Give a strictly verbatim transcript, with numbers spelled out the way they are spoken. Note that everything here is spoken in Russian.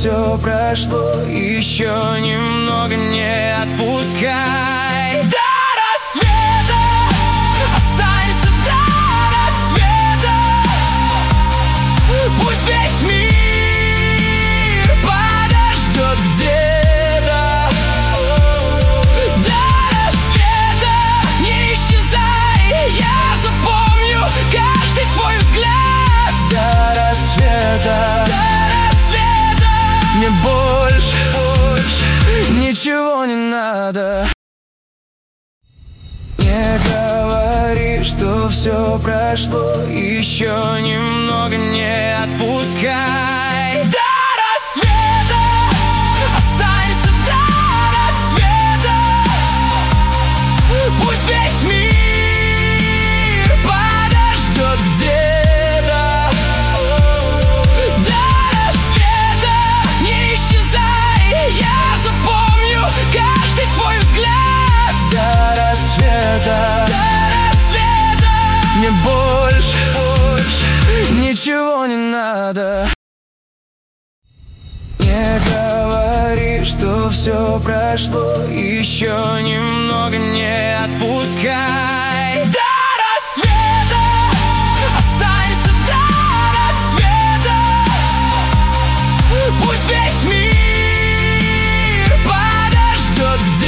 все прошло, еще немного не отпускай. До рассвета останься, до рассвета. Пусть весь мир подождет где-то. До рассвета не исчезай, я запомню каждый твой взгляд. До рассвета, до рассвета мне больше, больше ничего не надо. Не говори, что все прошло, еще немного не отпускай. До рассвета останься, до рассвета. Пусть весь мир подождет где-то. До рассвета не исчезай, я запомню каждый твой взгляд. До рассвета, до рассвета мне больше, больше ничего не надо. Не говори, что все прошло, еще немного не отпускай.